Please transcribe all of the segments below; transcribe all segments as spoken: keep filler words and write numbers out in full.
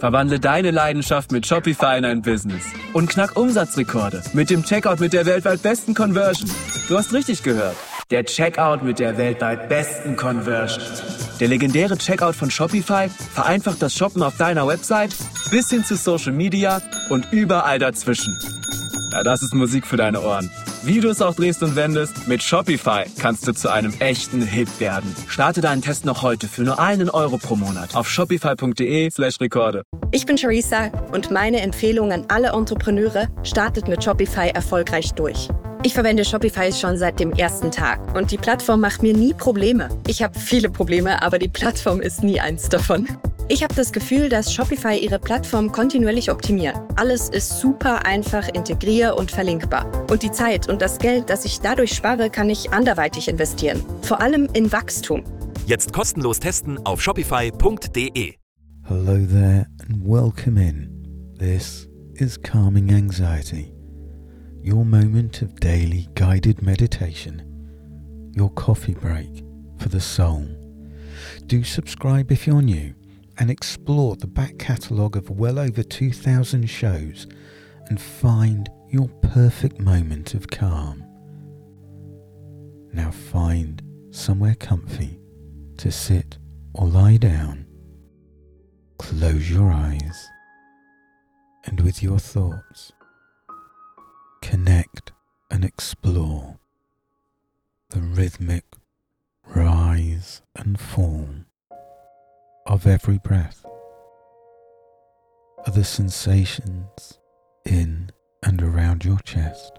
Verwandle deine Leidenschaft mit Shopify in ein Business. Und knack Umsatzrekorde mit dem Checkout mit der weltweit besten Conversion. Du hast richtig gehört. Der Checkout mit der weltweit besten Conversion. Der legendäre Checkout von Shopify vereinfacht das Shoppen auf deiner Website bis hin zu Social Media und überall dazwischen. Ja, das ist Musik für deine Ohren. Wie du es auch drehst und wendest, mit Shopify kannst du zu einem echten Hit werden. Starte deinen Test noch heute für nur einen Euro pro Monat auf shopify.de slash Rekorde. Ich bin Charissa und meine Empfehlung an alle Entrepreneure: startet mit Shopify erfolgreich durch. Ich verwende Shopify schon seit dem ersten Tag und die Plattform macht mir nie Probleme. Ich habe viele Probleme, aber die Plattform ist nie eins davon. Ich habe das Gefühl, dass Shopify ihre Plattform kontinuierlich optimiert. Alles ist super einfach integrier- und verlinkbar. Und die Zeit und das Geld, das ich dadurch spare, kann ich anderweitig investieren. Vor allem in Wachstum. Jetzt kostenlos testen auf shopify punkt de. Hello there and welcome in. This is Calming Anxiety, your moment of daily guided meditation, your coffee break for the soul. Do subscribe if you're new and explore the back catalogue of well over two thousand shows and find your perfect moment of calm. Now find somewhere comfy to sit or lie down. Close your eyes and with your thoughts connect and explore the rhythmic rise and fall of every breath, of the sensations in and around your chest.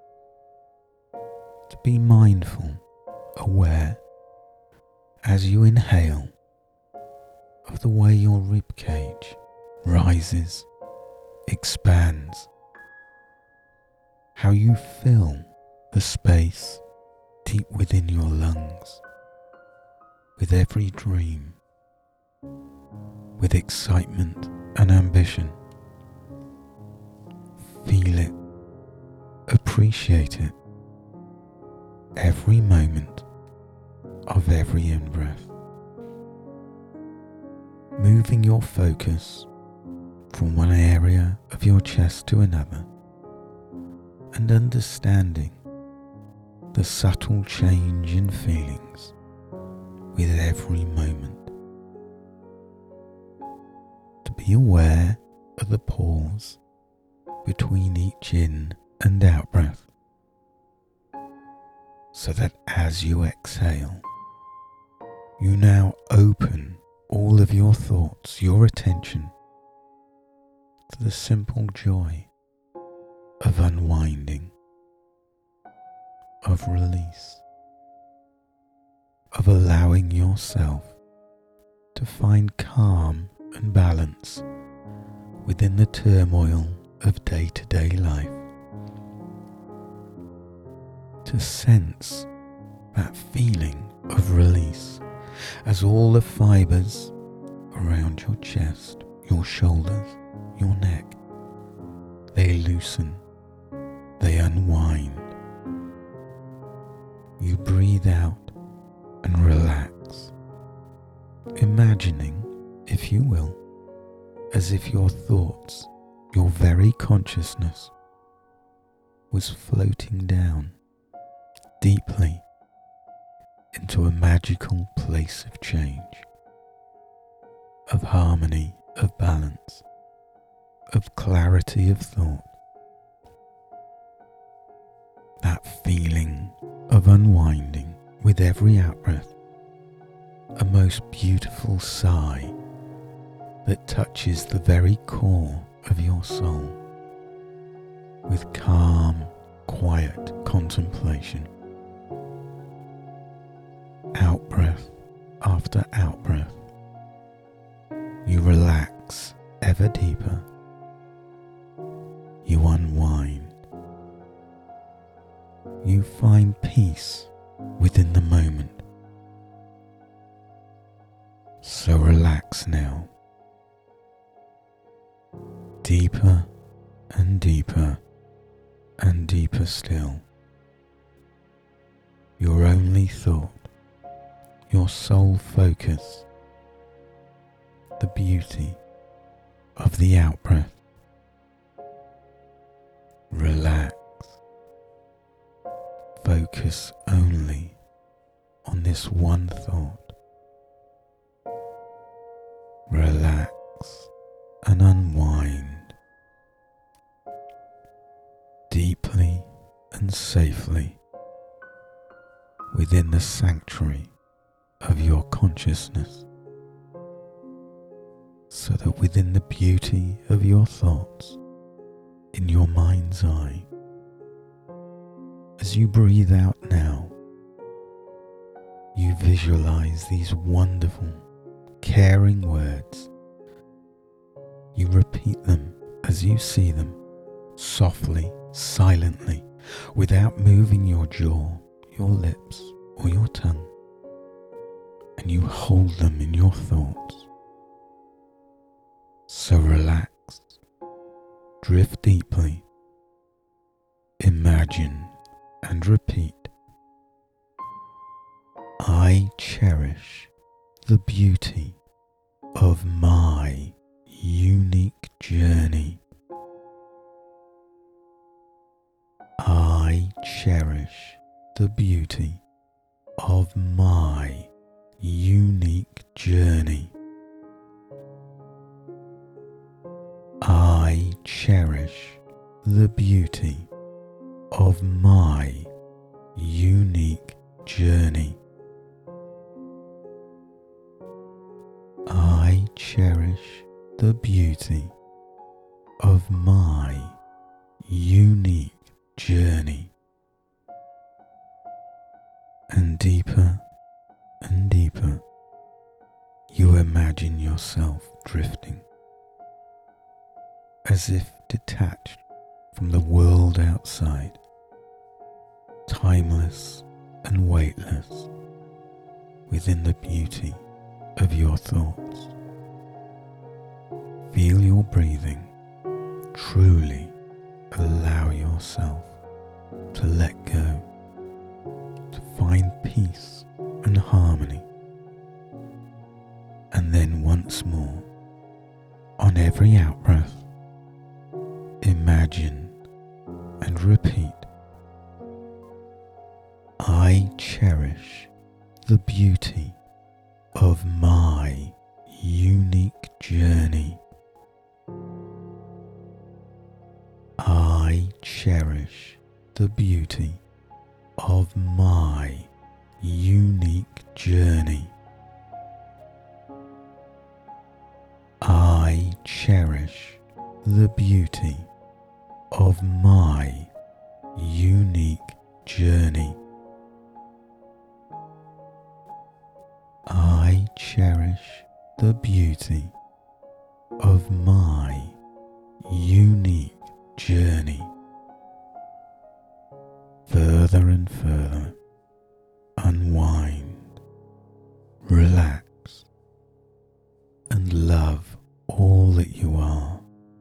To be mindful, aware, as you inhale, of the way your ribcage rises, expands, how you fill the space deep within your lungs with every dream, with excitement and ambition. Feel it, appreciate it, every moment of every in-breath. Moving your focus from one area of your chest to another and understanding the subtle change in feelings with every moment. To be aware of the pause between each in and out breath, so that as you exhale, you now open all of your thoughts, your attention, to the simple joy of unwinding, of release, of allowing yourself to find calm and balance within the turmoil of day-to-day life. To sense that feeling of release as all the fibres around your chest, your shoulders, your neck, they loosen, they unwind. You breathe out and relax, imagining, if you will, as if your thoughts, your very consciousness, was floating down deeply into a magical place of change, of harmony, of balance, of clarity of thought. That feeling of unwinding with every out-breath, a most beautiful sigh that touches the very core of your soul with calm, quiet contemplation. Out-breath after out-breath, you relax ever deeper. You unwind. You find peace within the moment. So relax now. Deeper and deeper and deeper still. Your only thought, your sole focus, the beauty of the out-breath. Relax. Focus only on this one thought. Relax and unwind deeply and safely within the sanctuary of your consciousness, so that within the beauty of your thoughts, in your mind's eye, as you breathe out now, you visualize these wonderful, caring words. You repeat them as you see them, softly, silently, without moving your jaw, your lips, or your tongue, and you hold them in your thoughts. So relax, drift deeply, imagine and repeat. I cherish the beauty of my unique journey. I cherish the beauty of my unique journey. I cherish the beauty of my unique journey. I cherish the beauty of my unique journey. And deeper and deeper, you imagine yourself drifting, as if detached from the world outside, timeless and weightless within the beauty of your thoughts. Feel your breathing. Truly allow yourself to let go, to find peace and harmony. And then once more, on every out-breath, imagine and repeat. I cherish the beauty of my unique journey. I cherish the beauty of my unique journey. I cherish the beauty of my unique journey. I cherish the beauty of my unique journey. Further and further, unwind, relax, and love all that you are.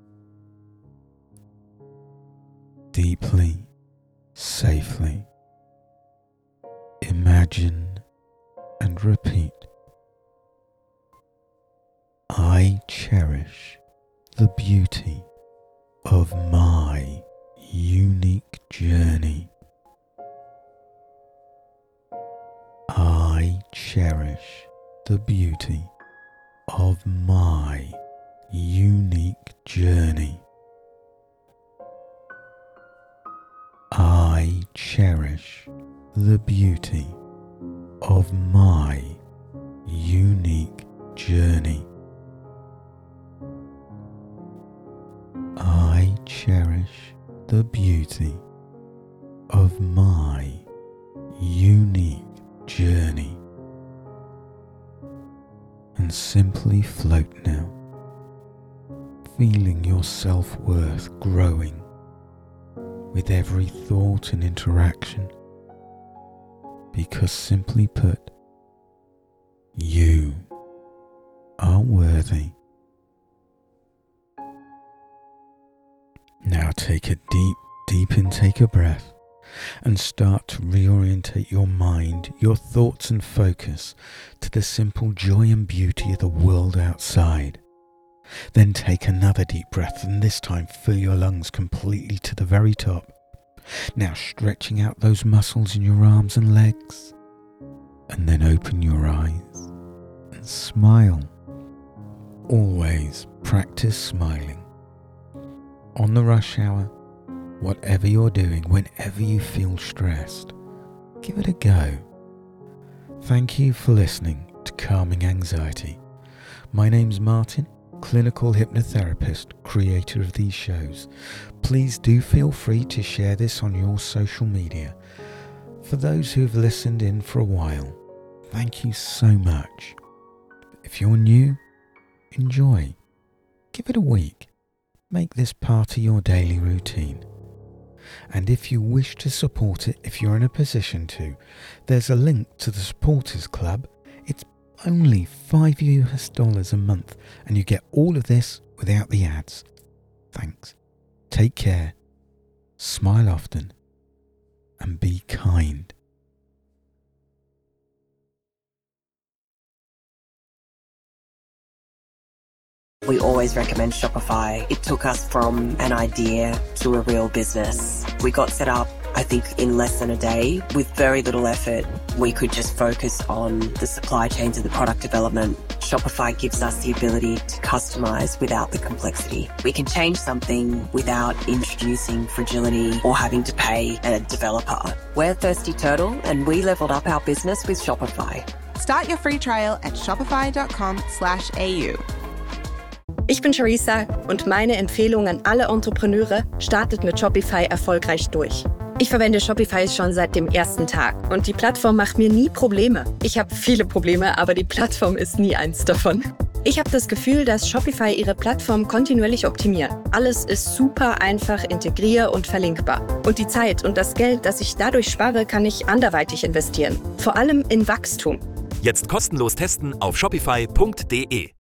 Deeply, safely, imagine and repeat. I cherish the beauty of my unique journey. I cherish the beauty of my unique journey. I cherish the beauty of my unique journey. I cherish the beauty of my unique journey. And simply float now, feeling your self-worth growing with every thought and interaction, because simply put, you are worthy. Now take a deep, deep intake of breath and start to reorientate your mind, your thoughts and focus to the simple joy and beauty of the world outside. Then take another deep breath, and this time fill your lungs completely to the very top. Now stretching out those muscles in your arms and legs. And then open your eyes and smile. Always practice smiling. On the rush hour, whatever you're doing, whenever you feel stressed, give it a go. Thank you for listening to Calming Anxiety. My name's Martin, clinical hypnotherapist, creator of these shows. Please do feel free to share this on your social media. For those who have listened in for a while, thank you so much. If you're new, enjoy. Give it a week. Make this part of your daily routine. And if you wish to support it, if you're in a position to, there's a link to the Supporters Club. It's only five U S dollars a month, and you get all of this without the ads. Thanks. Take care, smile often, and be kind. We always recommend Shopify. It took us from an idea to a real business. We got set up, I think, in less than a day with very little effort. We could just focus on the supply chains and the product development. Shopify gives us the ability to customize without the complexity. We can change something without introducing fragility or having to pay a developer. We're Thirsty Turtle, and we leveled up our business with Shopify. Start your free trial at shopify.com slash AU. Ich bin Charissa und meine Empfehlung an alle Entrepreneure: startet mit Shopify erfolgreich durch. Ich verwende Shopify schon seit dem ersten Tag und die Plattform macht mir nie Probleme. Ich habe viele Probleme, aber die Plattform ist nie eins davon. Ich habe das Gefühl, dass Shopify ihre Plattform kontinuierlich optimiert. Alles ist super einfach integrier- und verlinkbar. Und die Zeit und das Geld, das ich dadurch spare, kann ich anderweitig investieren. Vor allem in Wachstum. Jetzt kostenlos testen auf shopify punkt de.